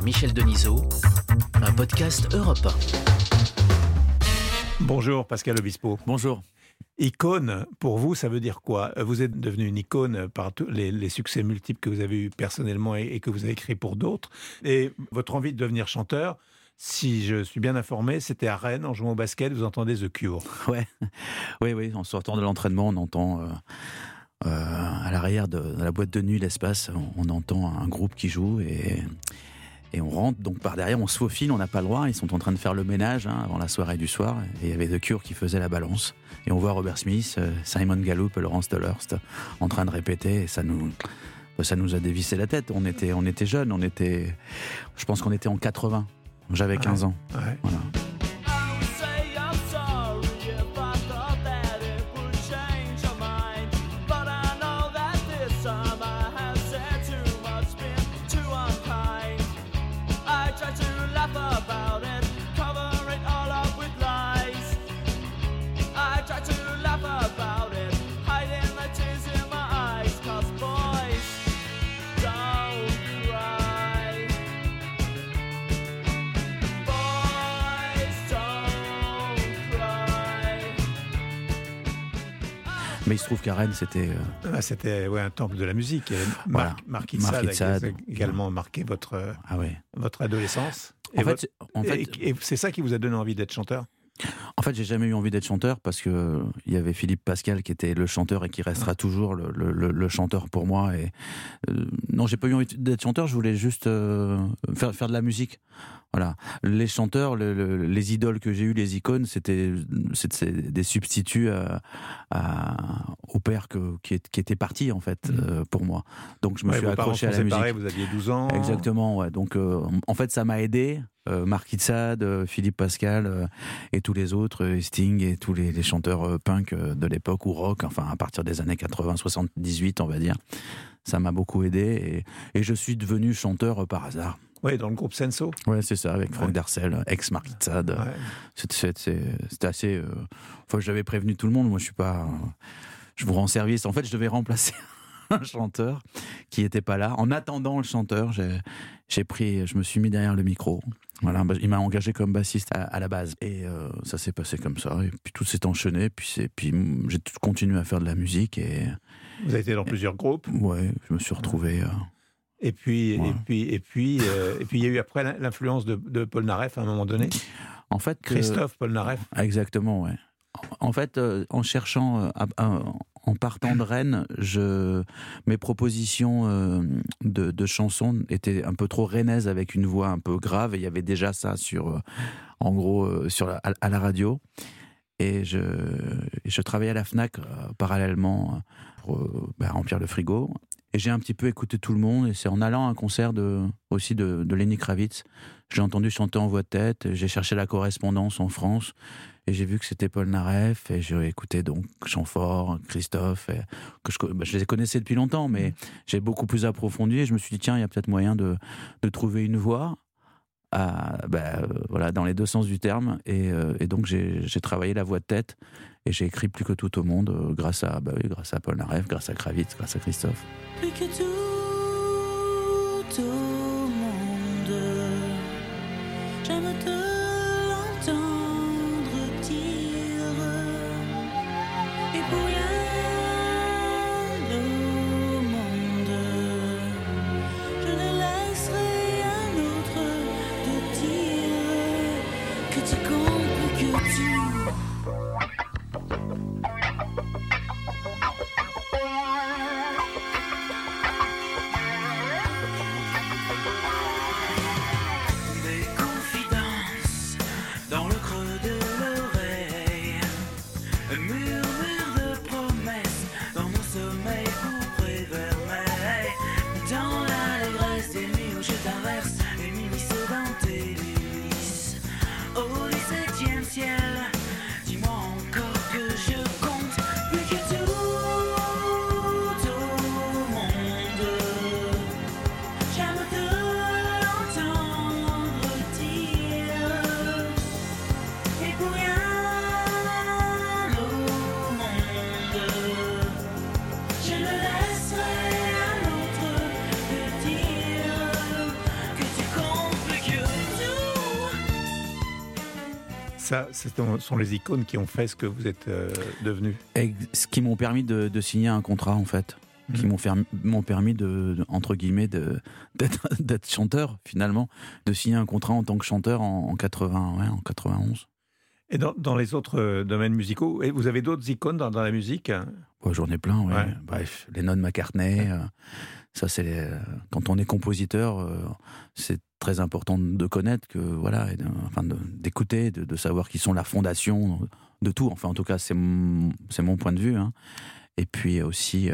Michel Denisot, un podcast Europe 1. Bonjour Pascal Obispo. Bonjour. Icône, pour vous, ça veut dire quoi ? Vous êtes devenu une icône par tous les succès multiples que vous avez eus personnellement et que vous avez créés pour d'autres. Et votre envie de devenir chanteur, si je suis bien informé, c'était à Rennes, en jouant au basket, vous entendez The Cure. Ouais. Oui, en sortant de l'entraînement, on entend à l'arrière de la boîte de nuit, l'espace, on entend un groupe qui joue et on rentre, donc par derrière, on se faufile, on n'a pas le droit, ils sont en train de faire le ménage avant la soirée du soir, et il y avait The Cure qui faisait la balance, et on voit Robert Smith, Simon Gallup, Lawrence Tolhurst en train de répéter, et ça nous a dévissé la tête. On était jeunes, je pense qu'on était en 80, j'avais 15 ans. Ouais. Voilà. Mais il se trouve qu'à Rennes, c'était... C'était un temple de la musique. Voilà. Marquis Marquis de de Sade Sade. a également marqué votre adolescence. Et c'est ça qui vous a donné envie d'être chanteur ? En fait, j'ai jamais eu envie d'être chanteur parce que il y avait Philippe Pascal qui était le chanteur et qui restera toujours le chanteur pour moi. Et non, j'ai pas eu envie d'être chanteur. Je voulais juste faire de la musique. Voilà. Les chanteurs, les idoles que j'ai eues, les icônes, c'était des substituts au père qui était parti en fait pour moi. Donc je me suis accroché à la musique. Vous aviez 12 ans. Exactement. Ouais. Donc en fait, ça m'a aidé. Marquis de Sade, Philippe Pascal et tous les autres, Sting et tous les chanteurs punk de l'époque, ou rock, enfin à partir des années 80, 78 on va dire. Ça m'a beaucoup aidé et je suis devenu chanteur par hasard. Oui, dans le groupe Senso. Ouais, c'est ça, avec Franck Darcel, ex-Marquis de Sade. Ouais. C'était assez... Enfin, j'avais prévenu tout le monde, moi je vous rends service. En fait, je devais remplacer un chanteur qui n'était pas là. En attendant le chanteur, je me suis mis derrière le micro. Voilà, il m'a engagé comme bassiste à la base. Et ça s'est passé comme ça. Et puis tout s'est enchaîné. Puis j'ai continué à faire de la musique. Et vous avez été dans plusieurs groupes. Ouais, je me suis retrouvé... Et puis, il y a eu après l'influence de Paul Naref à un moment donné. En fait, Christophe Polnareff. Exactement, ouais. En fait, en cherchant, en partant de Rennes, mes propositions de chansons étaient un peu trop rennaises avec une voix un peu grave. Et il y avait déjà ça à la radio. Et je travaillais à la Fnac parallèlement pour remplir le frigo. Et j'ai un petit peu écouté tout le monde, et c'est en allant à un concert aussi de Lenny Kravitz, j'ai entendu chanter en voix de tête, j'ai cherché la correspondance en France, et j'ai vu que c'était Paul Naref, et j'ai écouté donc Chamfort, Christophe, je les connaissais depuis longtemps, mais j'ai beaucoup plus approfondi, et je me suis dit, tiens, il y a peut-être moyen de trouver une voix, dans les deux sens du terme, et donc j'ai travaillé la voix de tête, et j'ai écrit plus que tout au monde grâce à Paul Naref, grâce à Kravitz, grâce à Christophe. Plus que tout au monde, j'aime te l'entendre dire, et pour rien au monde, je ne laisserai un autre te dire que tu comptes, que tu... Des confidences Ça, ce sont les icônes qui ont fait ce que vous êtes devenu. Et ce qui m'ont permis de signer un contrat, en fait. Qui m'ont permis entre guillemets d'être chanteur, finalement, de signer un contrat en tant que chanteur en 91. Et dans les autres domaines musicaux, et vous avez d'autres icônes dans la musique? J'en ai plein, ouais. Ouais. Bref, Lennon, McCartney, ça c'est quand on est compositeur, c'est très important de connaître que voilà, d'écouter, de savoir qu'ils sont la fondation de tout. Enfin, en tout cas, c'est mon point de vue. Hein. Et puis aussi,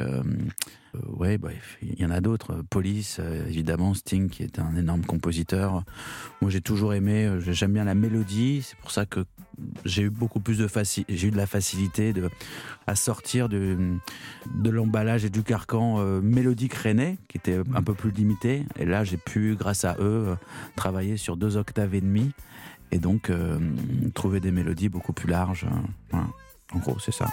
il y en a d'autres. Police, évidemment, Sting, qui est un énorme compositeur. Moi, j'ai toujours aimé, j'aime bien la mélodie. C'est pour ça que j'ai eu beaucoup plus j'ai eu de la facilité à sortir de l'emballage et du carcan mélodique rennais, qui était un peu plus limité. Et là, j'ai pu, grâce à eux, travailler sur 2 octaves et demie. Et donc, trouver des mélodies beaucoup plus larges. Voilà. En gros, c'est ça.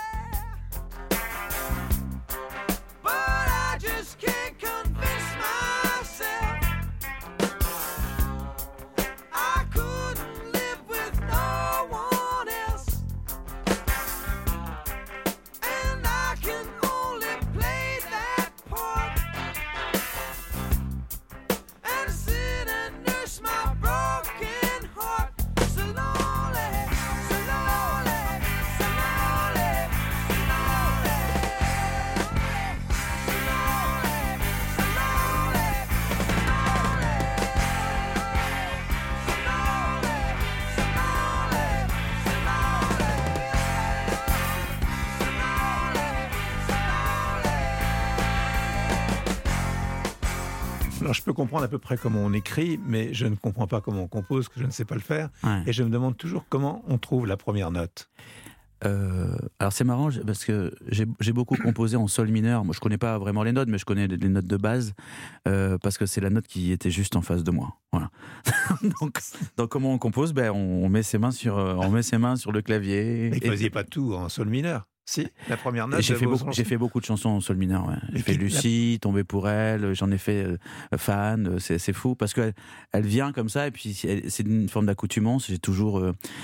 Alors, je peux comprendre à peu près comment on écrit, mais je ne comprends pas comment on compose, que je ne sais pas le faire. Ouais. Et je me demande toujours comment on trouve la première note. Alors c'est marrant parce que j'ai beaucoup composé en sol mineur. Moi je connais pas vraiment les notes, mais je connais les notes de base parce que c'est la note qui était juste en face de moi. Voilà. donc comment on compose? On met ses mains sur le clavier. Mais vous ne faisiez pas tout en sol mineur? Si, la première note. J'ai fait beaucoup de chansons en sol mineur. Ouais. J'ai fait Lucie, Tomber pour elle, j'en ai fait Fan, c'est fou parce qu'elle vient comme ça et puis c'est une forme d'accoutumance. J'ai toujours,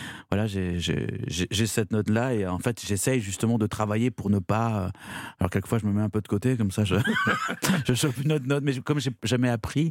j'ai cette note-là et en fait j'essaye justement de travailler pour ne pas. Alors quelquefois je me mets un peu de côté comme ça, je chope une autre note, mais comme j'ai jamais appris,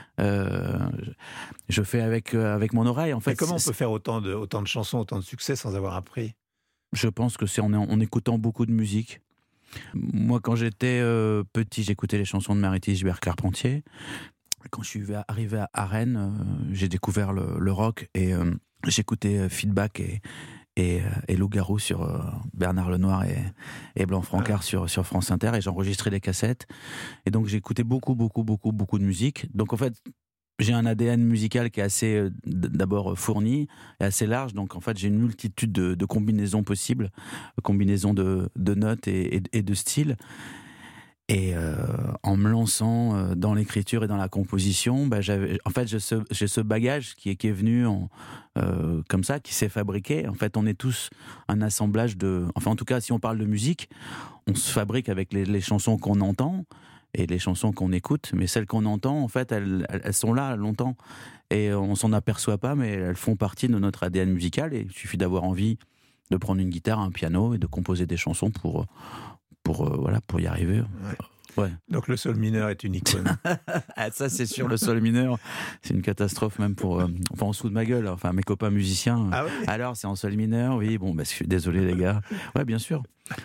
je fais avec mon oreille. En fait, mais comment on peut faire autant de chansons, autant de succès sans avoir appris? Je pense que c'est en écoutant beaucoup de musique. Moi, quand j'étais petit, j'écoutais les chansons de Maritis Gibert-Carpentier. Quand je suis arrivé à Rennes, j'ai découvert le rock et j'écoutais Feedback et Loup-Garou sur Bernard Lenoir et Blanc-Francard sur France Inter, et j'enregistrais des cassettes. Et donc, j'écoutais beaucoup de musique. Donc, en fait, j'ai un ADN musical qui est assez, d'abord, fourni et assez large. Donc, en fait, j'ai une multitude de combinaisons possibles, combinaisons de notes et de styles. Et en me lançant dans l'écriture et dans la composition, j'ai ce bagage qui est venu comme ça, qui s'est fabriqué. En fait, on est tous un assemblage en tout cas, si on parle de musique, on se fabrique avec les chansons qu'on entend et les chansons qu'on écoute, mais celles qu'on entend, en fait, elles sont là longtemps et on s'en aperçoit pas, mais elles font partie de notre ADN musical. Et il suffit d'avoir envie de prendre une guitare, un piano et de composer des chansons pour y arriver. Ouais. Ouais. Donc le sol mineur est une icône. Ça c'est sûr, le sol mineur, c'est une catastrophe même pour, en dessous de ma gueule. Enfin, mes copains musiciens. Ah oui. Alors c'est en sol mineur, oui. Bon, je suis désolé les gars. Ouais, bien sûr.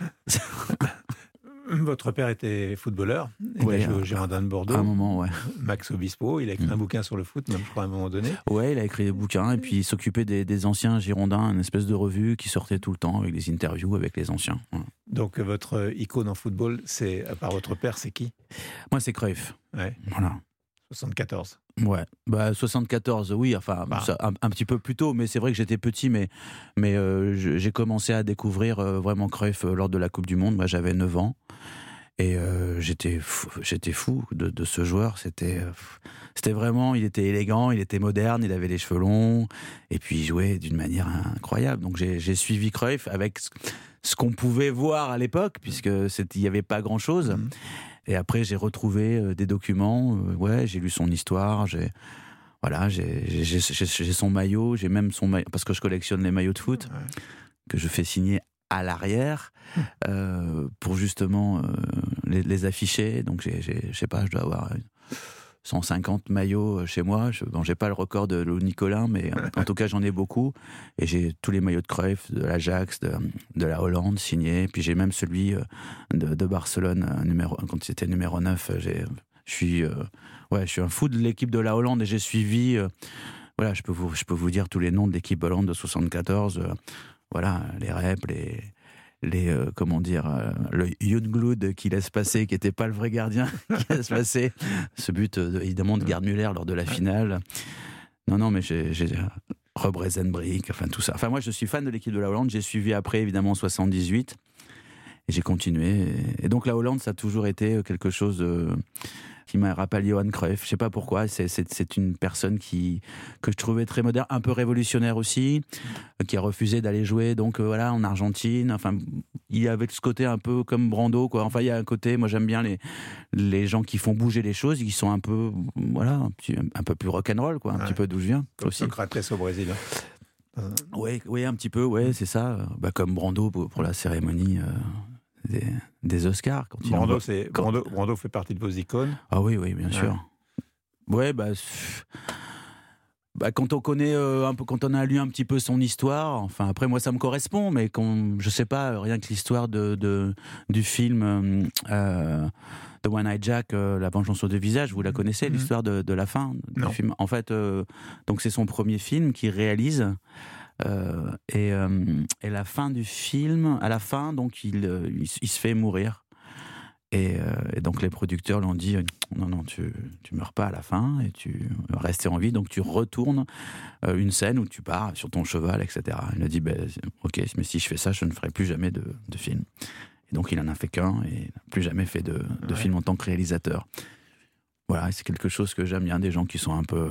Votre père était footballeur. Il a joué au Girondins de Bordeaux. À un moment, ouais. Max Obispo. Il a écrit un bouquin sur le foot, même je crois à un moment donné. Ouais, il a écrit des bouquins et puis il s'occupait des anciens Girondins, une espèce de revue qui sortait tout le temps avec des interviews avec les anciens. Ouais. Donc votre icône en football, à part votre père, c'est qui? Moi, c'est Cruyff. Ouais. Voilà. 74. Ouais, 74, oui, enfin un petit peu plus tôt, mais c'est vrai que j'étais petit, mais j'ai commencé à découvrir vraiment Cruyff lors de la Coupe du Monde. Moi, j'avais 9 ans et j'étais fou de ce joueur. C'était vraiment, il était élégant, il était moderne, il avait les cheveux longs et puis il jouait d'une manière incroyable. Donc j'ai suivi Cruyff avec ce qu'on pouvait voir à l'époque, puisque il n'y avait pas grand-chose. Et après, j'ai retrouvé des documents. J'ai lu son histoire. Voilà, j'ai son maillot, j'ai même son maillot, parce que je collectionne les maillots de foot, que je fais signer à l'arrière, pour justement les afficher. Donc je sais pas, je dois avoir 150 maillots chez moi. J'ai pas le record de Lou Nicolin, mais en tout cas j'en ai beaucoup. Et j'ai tous les maillots de Cruyff, de l'Ajax, de la Hollande signés. Puis j'ai même celui de Barcelone, quand c'était numéro 9. Je suis un fou de l'équipe de la Hollande et j'ai suivi. Voilà, je peux vous dire tous les noms de l'équipe Hollande de 74. Voilà, les reps, le Youngblood qui laisse passer, qui n'était pas le vrai gardien, qui laisse passer ce but évidemment de Gerd Müller lors de la finale. Non, mais j'ai Rob Reisenbrink, enfin tout ça. Enfin moi je suis fan de l'équipe de la Hollande, j'ai suivi après évidemment 78 et j'ai continué. Et donc la Hollande ça a toujours été quelque chose qui m'a rappelé Johan Cruyff. Je sais pas pourquoi. C'est une personne que je trouvais très moderne, un peu révolutionnaire aussi, qui a refusé d'aller jouer en Argentine. Enfin, il y avait ce côté un peu comme Brando, quoi. Enfin, il y a un côté. Moi, j'aime bien les gens qui font bouger les choses, qui sont un peu un peu plus rock'n'roll, quoi. Un petit peu d'où je viens. Comme aussi. Socrates au Brésil. Oui, un petit peu. Ouais, c'est ça. Comme Brando pour la cérémonie. Des Oscars. Brando fait partie de vos icônes. Ah oui, bien sûr. Ouais, quand on connaît un peu, quand on a lu un petit peu son histoire, enfin après moi ça me correspond, mais je sais pas, rien que l'histoire du film The One-Eyed Jack, La Vengeance aux deux visages, vous la connaissez, l'histoire de la fin du film. En fait, donc c'est son premier film qu'il réalise. Et la fin du film, à la fin, donc il se fait mourir. Et donc les producteurs lui ont dit non, tu meurs pas à la fin et tu vas rester en vie. Donc tu retournes une scène où tu pars sur ton cheval, etc. Il a dit ok, mais si je fais ça, je ne ferai plus jamais de film. Et donc il en a fait qu'un et n'a plus jamais fait de film en tant que réalisateur. Voilà, c'est quelque chose que j'aime bien, des gens qui sont un peu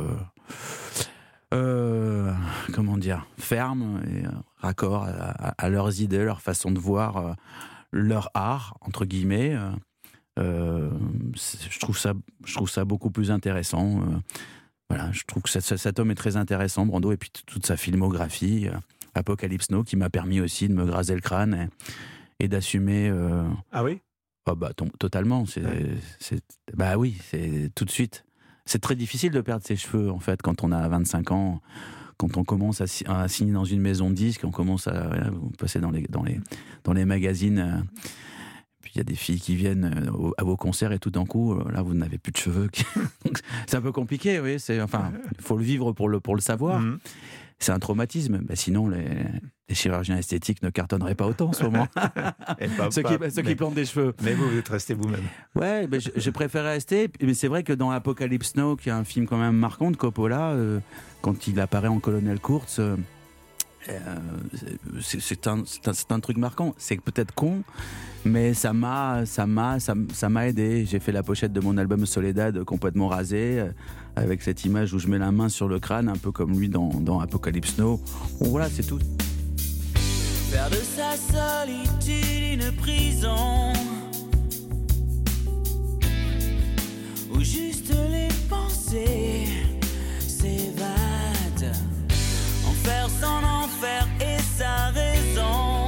fermes et raccords à leurs idées, leur façon de voir leur art, entre guillemets. Je trouve ça beaucoup plus intéressant. Voilà, je trouve que cet homme est très intéressant, Brando, et puis toute sa filmographie, Apocalypse Now, qui m'a permis aussi de me graser le crâne et d'assumer. Ah oui ? Totalement. C'est tout de suite. C'est très difficile de perdre ses cheveux, en fait, quand on a 25 ans, quand on commence à signer dans une maison de disques, on commence à passer dans les magazines. Puis il y a des filles qui viennent à vos concerts et tout d'un coup, là, vous n'avez plus de cheveux. Donc, c'est un peu compliqué, oui. Il faut le vivre pour le savoir. Mm-hmm. C'est un traumatisme. Sinon, les chirurgiens esthétiques ne cartonneraient pas autant en ce moment. Ceux qui plantent des cheveux. Mais vous êtes resté vous-même. Ouais, j'ai préféré rester. Mais c'est vrai que dans Apocalypse Now, qui est un film quand même marquant de Coppola, quand il apparaît en Colonel Kurtz, c'est un truc marquant. C'est peut-être con, mais ça m'a aidé. J'ai fait la pochette de mon album Soledad complètement rasé, avec cette image où je mets la main sur le crâne, un peu comme lui dans Apocalypse Now. Bon, voilà, c'est tout. Faire de sa solitude une prison, où juste les pensées s'évadent, en faire son enfer et sa raison,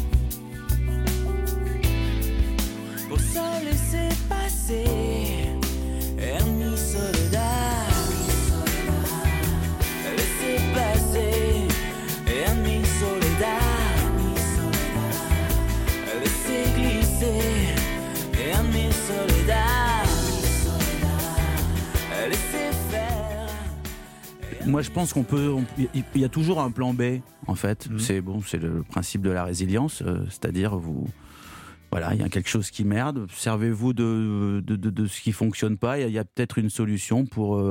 pour se laisser passer. Ernie Soledad, laissez passer. Ernie Soledad, laissez glisser. Ernie Soledad, laissez faire. Moi, je pense il y a toujours un plan B, en fait. C'est le principe de la résilience, c'est-à-dire voilà, il y a quelque chose qui merde, servez-vous de ce qui fonctionne pas, il y a peut-être une solution pour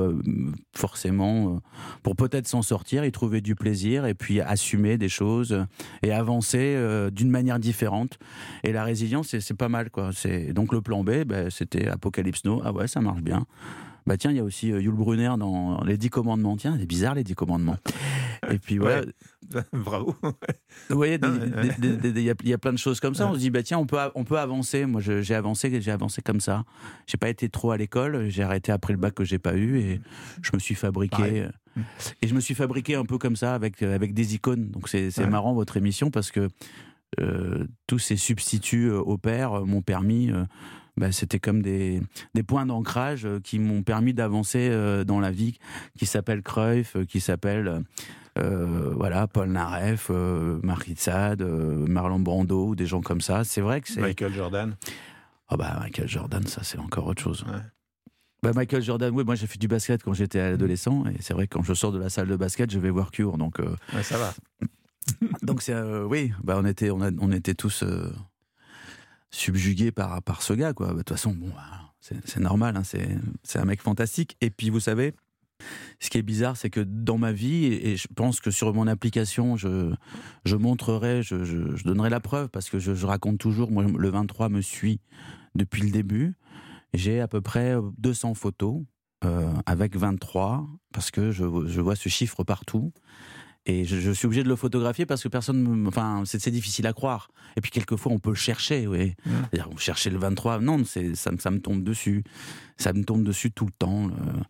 pour peut-être s'en sortir, y trouver du plaisir et puis assumer des choses et avancer d'une manière différente. Et la résilience, c'est pas mal, quoi. Donc le plan B, c'était Apocalypse Now. Ah ouais, ça marche bien. Tiens, il y a aussi Yul Brynner dans Les 10 commandements. Tiens, c'est bizarre, les 10 commandements. Et puis voilà. Bravo. Vous voyez, il y a plein de choses comme ça. On se dit, tiens, on peut avancer. Moi, j'ai avancé comme ça. J'ai pas été trop à l'école. J'ai arrêté après le bac que j'ai pas eu et je me suis fabriqué. Et je me suis fabriqué un peu comme ça avec des icônes. Donc c'est marrant votre émission parce que tous ces substituts au père m'ont permis. C'était comme des points d'ancrage qui m'ont permis d'avancer dans la vie, qui s'appelle Cruyff, qui s'appelle Paul Naref, Marie Tzad, Marlon Brando, des gens comme ça. C'est vrai que c'est... Michael Jordan. Michael Jordan, ça c'est encore autre chose. Ouais. Michael Jordan, oui, moi j'ai fait du basket quand j'étais adolescent, et c'est vrai que quand je sors de la salle de basket, je vais voir Cure, donc... ça va. Donc c'est... on était tous... subjugué par ce gars, quoi. De toute façon, c'est normal, hein, c'est un mec fantastique. Et puis, vous savez, ce qui est bizarre, c'est que dans ma vie, et je pense que sur mon application, je montrerai, je donnerai la preuve, parce que je raconte toujours, moi, le 23 me suit depuis le début. J'ai à peu près 200 photos avec 23, parce que je vois ce chiffre partout. Et je suis obligé de le photographier parce que c'est difficile à croire. Et puis quelquefois on peut le chercher, oui. C'est-à-dire chercher le 23, non, ça me tombe dessus. Ça me tombe dessus tout le temps.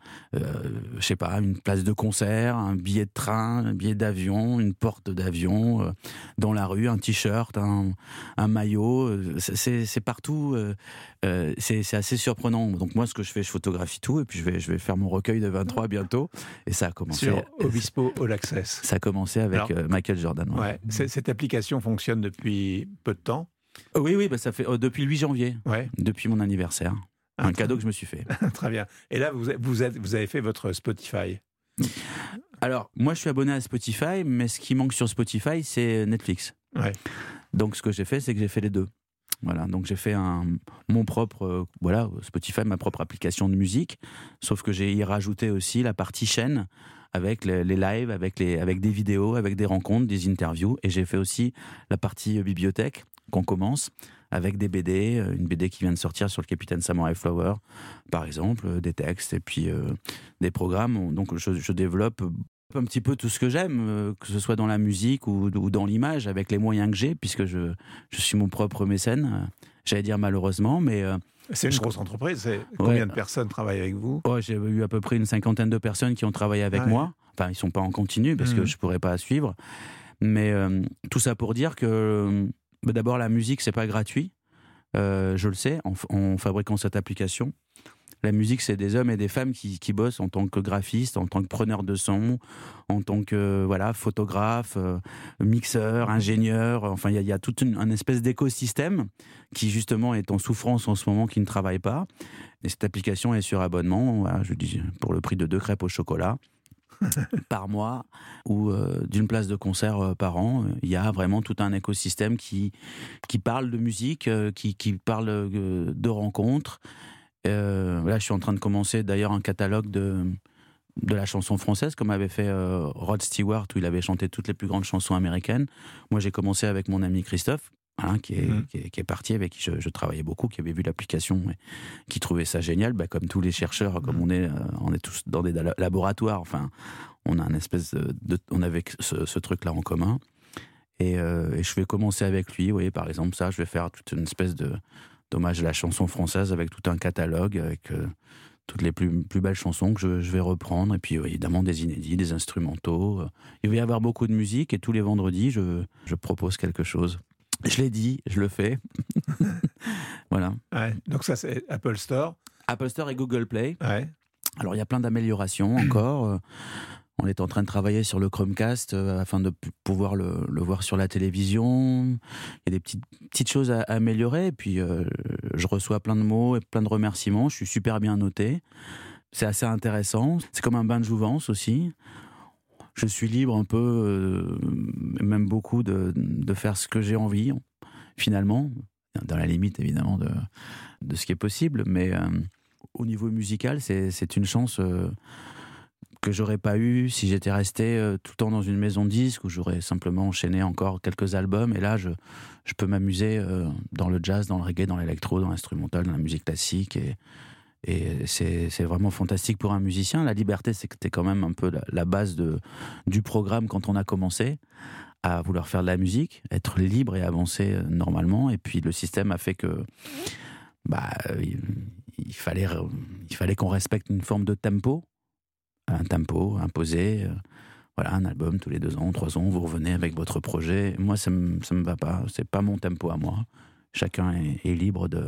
Je sais pas, une place de concert, un billet de train, un billet d'avion, une porte d'avion, dans la rue, un t-shirt, un maillot. C'est partout. C'est assez surprenant. Donc moi, ce que je fais, je photographie tout et puis je vais faire mon recueil de 23 bientôt. Et ça a commencé sur Obispo All Access. Ça a commencé avec Michael Jordan. Ouais. Cette application fonctionne depuis peu de temps. Oui, ça fait depuis le 8 janvier, depuis mon anniversaire. Un cadeau que je me suis fait. Très bien. Et là, vous avez fait votre Spotify. Alors, moi, je suis abonné à Spotify, mais ce qui manque sur Spotify, c'est Netflix. Ouais. Donc, ce que j'ai fait, c'est que j'ai fait les deux. Voilà, donc j'ai fait mon propre, Spotify, ma propre application de musique, sauf que j'ai y rajouté aussi la partie chaîne, avec les lives, avec des vidéos, avec des rencontres, des interviews, et j'ai fait aussi la partie bibliothèque qu'on commence avec des BD, une BD qui vient de sortir sur le capitaine Samurai Flower, par exemple, des textes et puis des programmes. Donc je développe un petit peu tout ce que j'aime, que ce soit dans la musique ou dans l'image, avec les moyens que j'ai, puisque je suis mon propre mécène, j'allais dire malheureusement, mais... c'est une grosse entreprise. Combien de personnes travaillent avec vous ? J'ai eu à peu près une 50aine de personnes qui ont travaillé avec moi. Enfin, ils ne sont pas en continu, parce que je ne pourrais pas suivre. Mais tout ça pour dire que, d'abord, la musique, ce n'est pas gratuit. Je le sais, en fabriquant cette application. La musique, c'est des hommes et des femmes qui bossent en tant que graphistes, en tant que preneurs de son, en tant que photographe, mixeur, ingénieur. Enfin, il y a tout un espèce d'écosystème qui, justement, est en souffrance en ce moment, qui ne travaille pas. Et cette application est sur abonnement, je dis, pour le prix de 2 crêpes au chocolat par mois ou d'une place de concert par an. Il y a vraiment tout un écosystème qui parle de musique, qui parle de rencontres. Là, je suis en train de commencer d'ailleurs un catalogue de la chanson française, comme avait fait Rod Stewart, où il avait chanté toutes les plus grandes chansons américaines. Moi, j'ai commencé avec mon ami Christophe, qui est parti, avec qui je travaillais beaucoup, qui avait vu l'application et qui trouvait ça génial, comme tous les chercheurs, comme on est tous dans des laboratoires. Enfin, on a une espèce on avait ce truc-là en commun. Et je vais commencer avec lui. Vous voyez, par exemple, ça, je vais faire toute une espèce d'hommage à la chanson française, avec tout un catalogue, avec toutes les plus belles chansons que je vais reprendre, et puis évidemment des inédits, des instrumentaux. Il va y avoir beaucoup de musique, et tous les vendredis, je propose quelque chose. Je l'ai dit, je le fais. Voilà. Ouais, donc ça, c'est Apple Store. Apple Store et Google Play. Ouais. Alors, il y a plein d'améliorations encore. On est en train de travailler sur le Chromecast afin de pouvoir le voir sur la télévision. Il y a des petites choses à améliorer. Et puis, je reçois plein de mots et plein de remerciements. Je suis super bien noté. C'est assez intéressant. C'est comme un bain de jouvence aussi. Je suis libre un peu, même beaucoup, de faire ce que j'ai envie, finalement. Dans la limite, évidemment, de ce qui est possible. Mais au niveau musical, c'est une chance... que j'aurais pas eu si j'étais resté tout le temps dans une maison de disques, où j'aurais simplement enchaîné encore quelques albums. Et là, je peux m'amuser dans le jazz, dans le reggae, dans l'électro, dans l'instrumental, dans la musique classique. Et c'est vraiment fantastique pour un musicien. La liberté, c'était quand même un peu la base du programme quand on a commencé à vouloir faire de la musique, être libre et avancer normalement. Et puis le système a fait que il fallait qu'on respecte une forme de tempo, un tempo imposé. Voilà, un album tous les 2 ans, 3 ans, vous revenez avec votre projet. Moi, ça me va pas. C'est pas mon tempo à moi. Chacun est libre de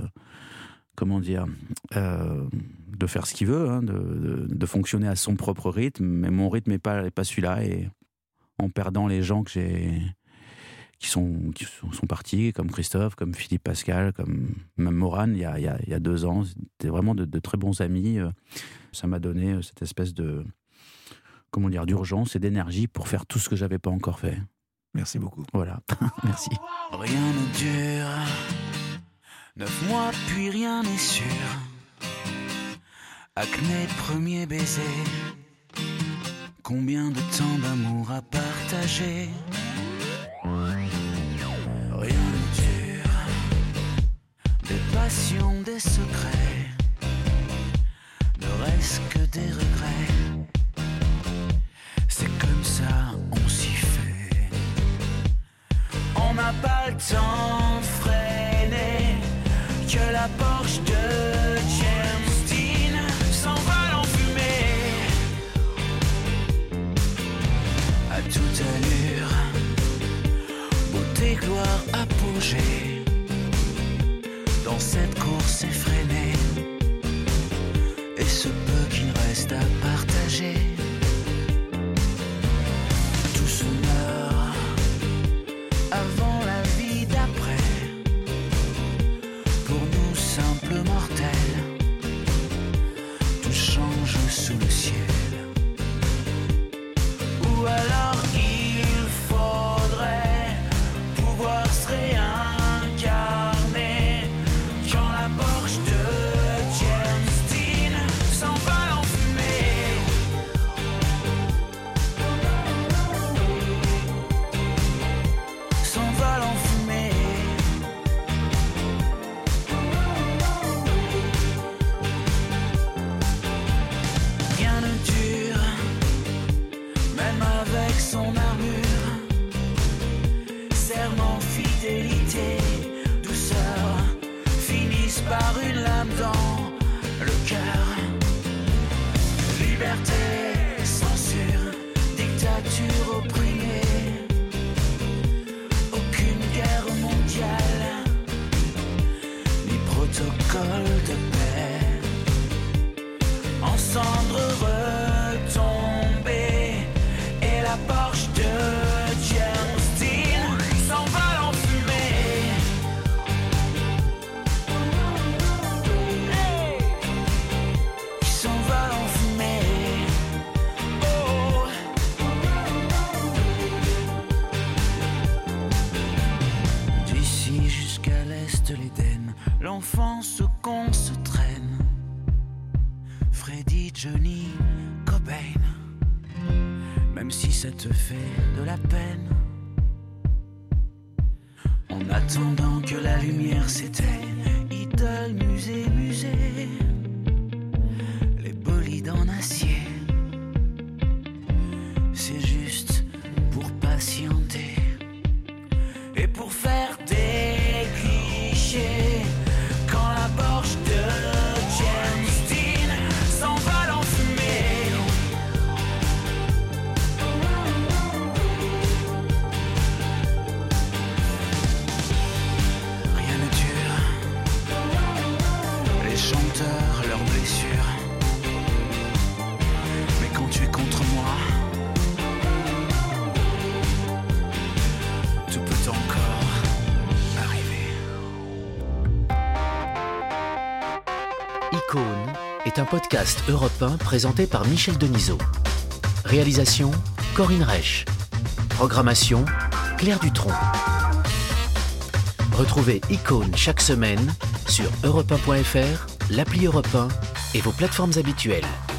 faire ce qu'il veut, hein, de fonctionner à son propre rythme. Mais mon rythme n'est pas celui-là. Et en perdant les gens qui sont partis, comme Christophe, comme Philippe Pascal, comme même Morane, il y a 2 ans, c'était vraiment de très bons amis. Ça m'a donné cette espèce d'urgence et d'énergie pour faire tout ce que j'avais pas encore fait. Merci beaucoup. Voilà, merci. Rien ne dure, 9 mois puis rien n'est sûr. Acné, premier baiser. Combien de temps d'amour à partager? Rien ne dure, des passions, des secrets. Ne reste que des regrets. C'est comme ça, on s'y fait. On n'a pas le temps de freiner. Que la Porsche de James Dean s'envole en fumée. À toute allure, beauté, gloire, apogée. Dans cette course effrénée, et ce peu qu'il reste à partager. Tout se meurt avant la vie d'après. Pour nous simples mortels, tout change sous le ciel. Ou alors il faudrait pouvoir se réincarner quand la Porsche de James Dean s'envole en fumée. S'envole en fumée. Rien ne dure, même avec son armure. Serment, fidélité, douceur finissent par une lame dans le cœur. Liberté, censure, dictature opprimée. Aucune guerre mondiale, ni protocole de paix. En cendres retombées, et la Porsche de James Dean s'envole en fumée. Hey! Qui s'envole en fumée. Oh! D'ici jusqu'à l'est l'Éden, l'enfance qu'on se traîne. Freddy, Johnny, Cobain. Même si ça te fait de la peine. En attendant que la lumière s'éteigne, idole, musée, musée. Les bolides en acier. C'est juste pour patienter. Et pour faire des clichés. Quand la Porsche de James Dean s'envole en fumée. Rien ne dure. Les chanteurs, leurs blessures. Mais quand tu es contre moi, tout peut encore arriver. Icône est un podcast Europe 1 présenté par Michel Denisot. Réalisation Corinne Reich. Programmation Claire Dutronc. Retrouvez Icône chaque semaine sur europe1.fr, l'appli Europe 1 et vos plateformes habituelles.